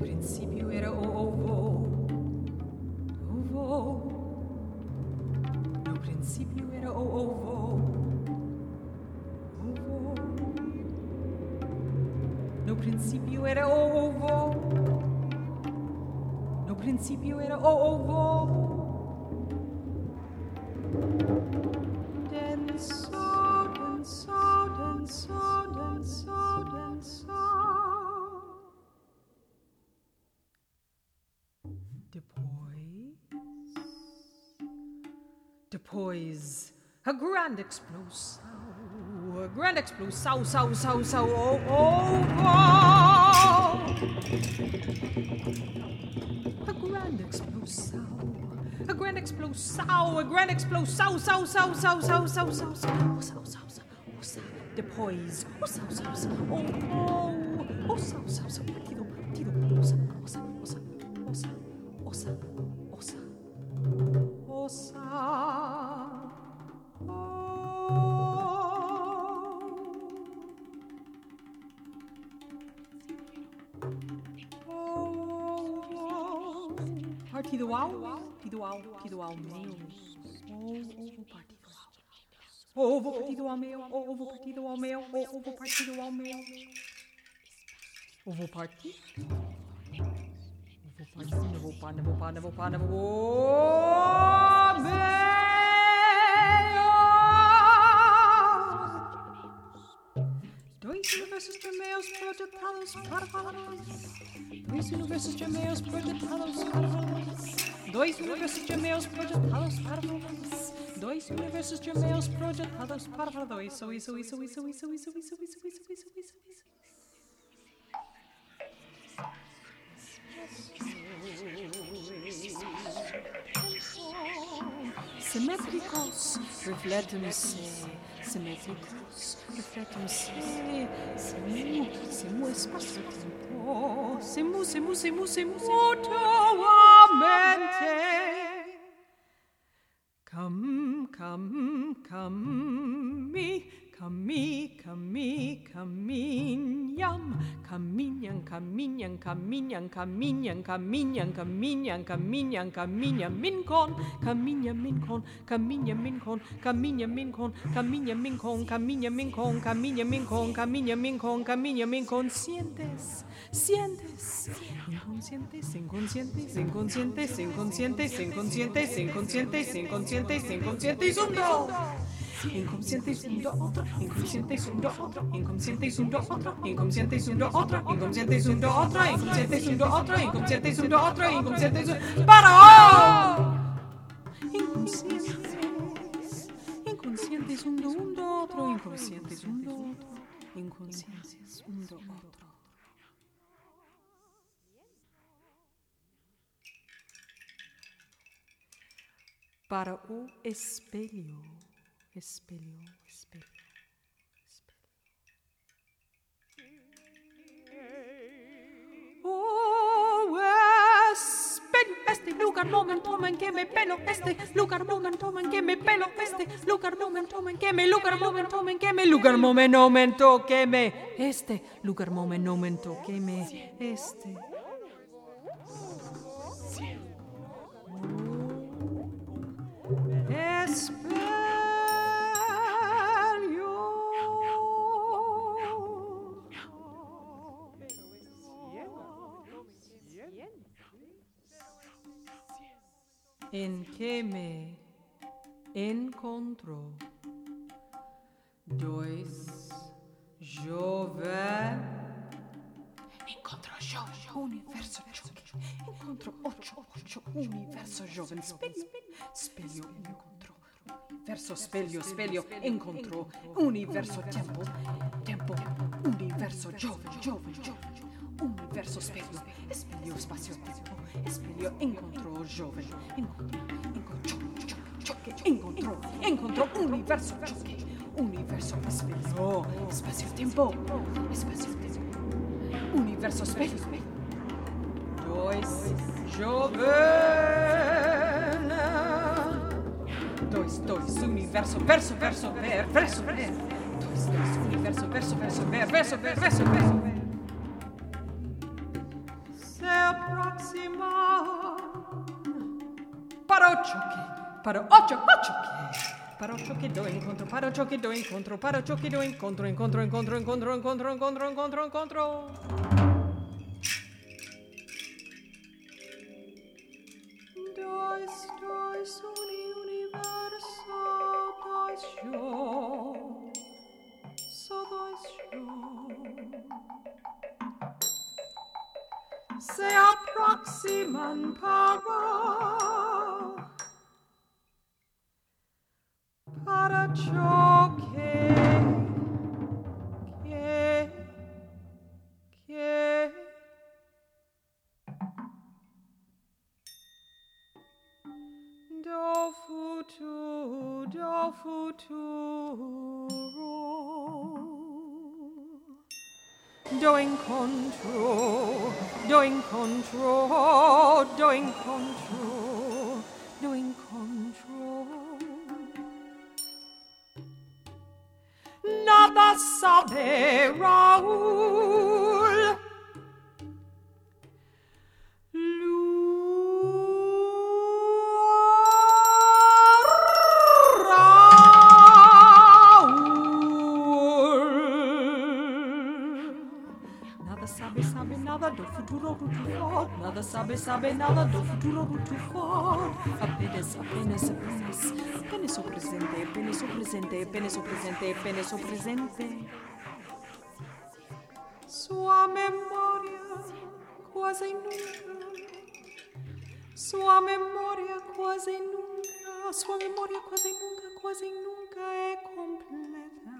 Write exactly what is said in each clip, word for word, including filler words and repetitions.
principio era ovo. Ovo. No principio era ovo. Ovo. No principio era ovo. No principio era ovo. Denso, denso, denso, denso, denso. Depois, depois, a grand explosão, a grand explosão, sau, sau, sau, oh, oh, oh. A grand explosão, a grand explosão, a grand explosão, sau, sau, sau, sau, sau, sau, sau, sau, sau, sau, sau. Depois, o sau, sau, sau, oh, oh, o sau, sau, sau, partido, partido, osa, osa, osa, osa, osa, osa, osa, oh. Partido ao, partido ao, partido ao meu, ovo partido ao, ovo partido ao meu, ovo partido ao meu, ovo partido ao meu, ovo partido. Não vou pá, não vou pá, não vou pá, não vou Dois universos gemelos projetados para nós. Dois universos gemelos projetados para nós. Dois universos gemelos projetados para nós. Dois universos gemelos projetados para nós. Isso, isso, isso, isso, isso, isso, isso, isso, isso, isso, isso, isso. Simétricos, refletem-se. Simétricos, refletem-se. Semu, semu, espaço-tempo. Semu, semu, semu, semu, mutuamente. Cam, cam, cami, cami, cami, caminham, caminham, caminham, caminham, caminham, caminham, caminham, caminham, caminham, mincon, caminham, mincon, caminham, mincon, caminham, mincon, caminham, mincon, caminham, mincon, caminham, mincon, caminham, mincon, caminham, inconscientes, sientes, inconscientes, inconscientes, inconscientes, inconscientes, inconscientes, inconscientes, inconscientes, inconscientes, uno. Inconscientes uno otro, inconscientes uno otro, inconscientes uno otro, inconscientes uno otro, inconscientes uno otro, inconscientes uno otro, inconscientes uno otro, inconscientes uno ¡para! Inconscientes, inconscientes uno uno otro, inconscientes uno otro, inconscientes uno otro. Para o espelho. Espelho, espelho, espelho. Oh, espelho, este lugar, momento en que me pelo, este lugar, momento en que me pelo, este lugar, momento en que me, lugar, momento en que me, lugar, momento, momento que me, este lugar, momento, momento que me, este. Espelho. En que me encontró dois jovens. Encontró yo, universo jovem. Encontró ocho, ocho, universo jovem. Espelho, espelho, encontró. Verso, espelho, espelho, encontró. Universo, tempo, tempo, universo jovem, jovem, jovem. Universo, espelho, espelho, espaço, tempo. Espelho, encontrou jovem, encontrou, encontrou, choque, encontrou, encontrou, universo, choque, universo, espelho, espaço-tempo, espaço-tempo, universo, espelho, dois, jovem, dois, dois, universo, verso, verso, ver, verso, ver, dois, dois, universo, verso, verso, ver, verso, ver, verso, ver. aproximan para ocho que, para ocho, ocho que, para ocho que do encontro, para ocho que do encontro, para ocho que do encontro, encontro, encontro, encontro, encontro, encontro, encontro, encontro. Dois, dois, uni, universo, dois, yo, so dois, yo. Se aproximan para para choque que que do futuro do futuro do encontro, do encontro, do encontro, do encontro. Nada sabe Raúl. Nada do futuro futuro, nada sabe, sabe nada do futuro futuro. Apenas, apenas, apenas, apenas o presente, apenas o presente, apenas o presente, apenas o presente. Sua memória quase nunca, sua memória quase nunca, sua memória quase nunca, quase nunca é completa.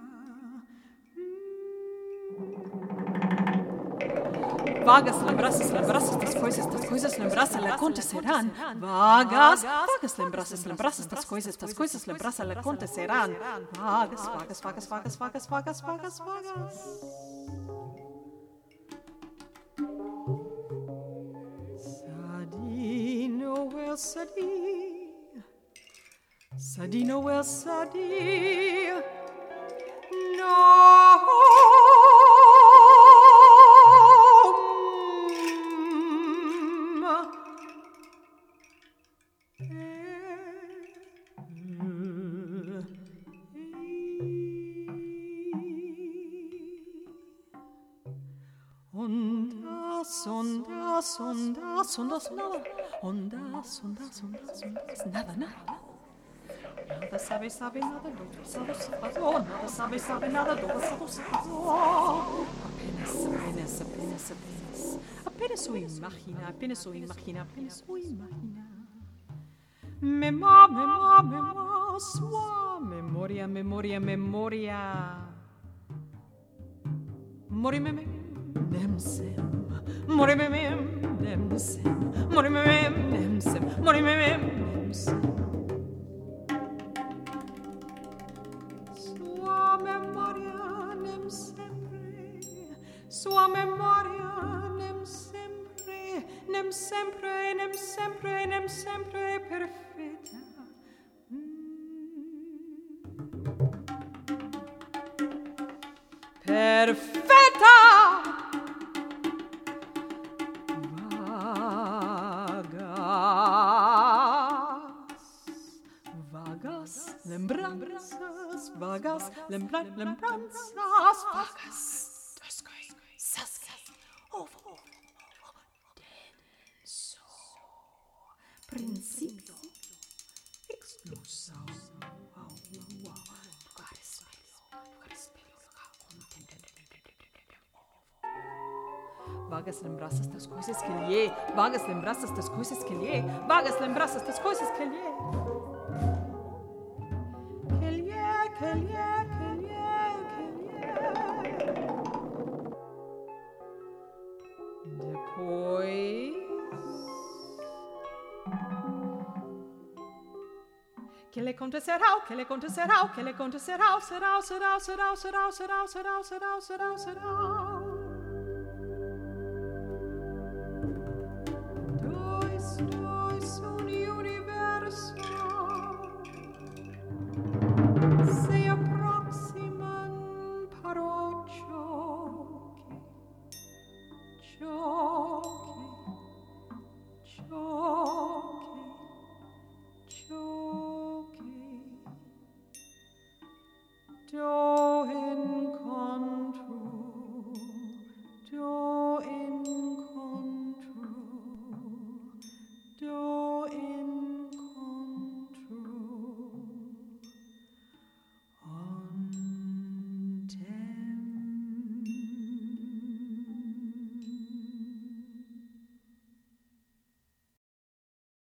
Vagas lembranças, lembranças das coisas, das coisas lembranças acontecerão. Vagas, vagas lembranças, lembranças das coisas, das coisas lembranças acontecerão. Vagas, vagas, vagas, vagas, vagas, vagas, vagas, vagas. Sadino el sadi, Sadino el sadi, no. Ondas, ondas, ondas, nada. Ondas, ondas, ondas, ondas, nada, nada. Nada sabe, sabe nada do passado se passou. Nada sabe, sabe nada do passado se passou. Apenas, apenas, apenas, apenas. Apenas o imagina, apenas o imagina, apenas o imagina. Memó, memó, memó, sua memória, memória, memória. Morimeme, nemsem. Morimemem, nemsem. Morimemem, nemsem. Morimemem, nemsem. Sua memória nem sempre, sua memória nem sempre, nem sempre, nem sempre, nem sempre perfeita. Perfeita! Lembranças, vagas, lembra, lembranças, vagas. Das coisas que houve, denso, princípio, explosão, uau, uau, lugar espelho, lugar espelho, lugar contente. Vagas lembranças das coisas que lhe, vagas lembranças das coisas que lhe, vagas lembranças das coisas que lhe. Que lhe acontecerá, que lhe acontecerá, que lhe acontecerá, será, será, será, será, será, será, será, será, será, será.